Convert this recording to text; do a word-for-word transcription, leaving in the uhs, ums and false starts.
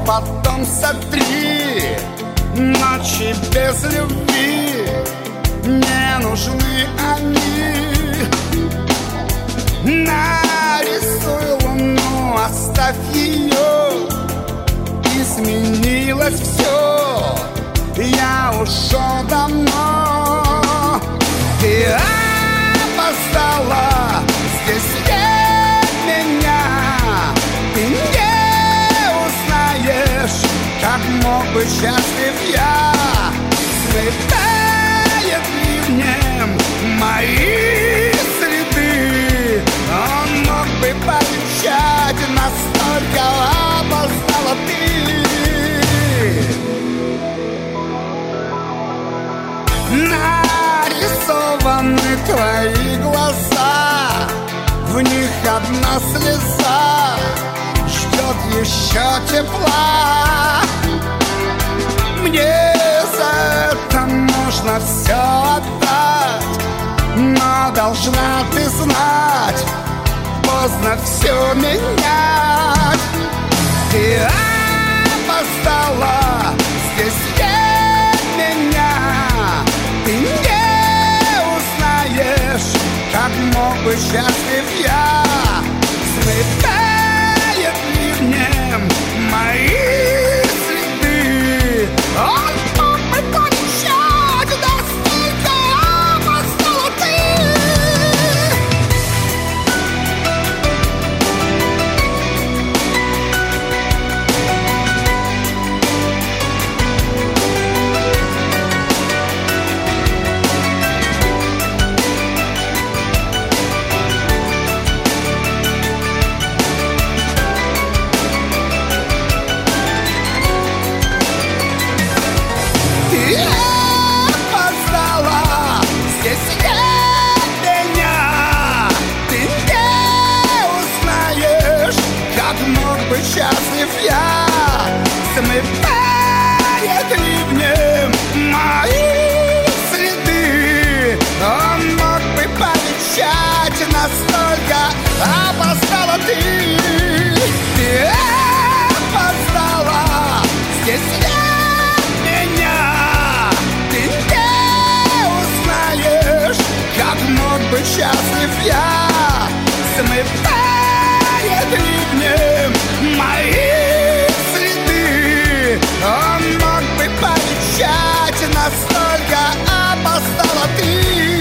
потом сотри. Ночи без любви, не нужны они. Нарисуй луну, оставь ее. Изменилось все, я ушел давно. Ты опоздала, здесь нет меня. Ты не узнаешь, как мог быть счастлив я. Смывает ливнем мои следы. Он мог бы пообещать, настолько опоздала ты. Нарисованы твои глаза, в них одна слеза ждет еще тепла. Мне за это можно все отдать, но должна ты знать, поздно все менять. Ты опоздала, здесь нет меня. Ты не узнаешь, как мог быть счастлив я. Смывает ливнем мои следы. Он мог бы пообещать, настолько опоздала ты. Счастлив я, смывает ливнем мои следы. Он мог бы пообещать, настолько опоздала ты. Ты опоздала, здесь нет меня. Ты не узнаешь, как мог быть счастлив я. Смывает ливнем мои следы. Он мог бы пообещать, настолько опоздала ты.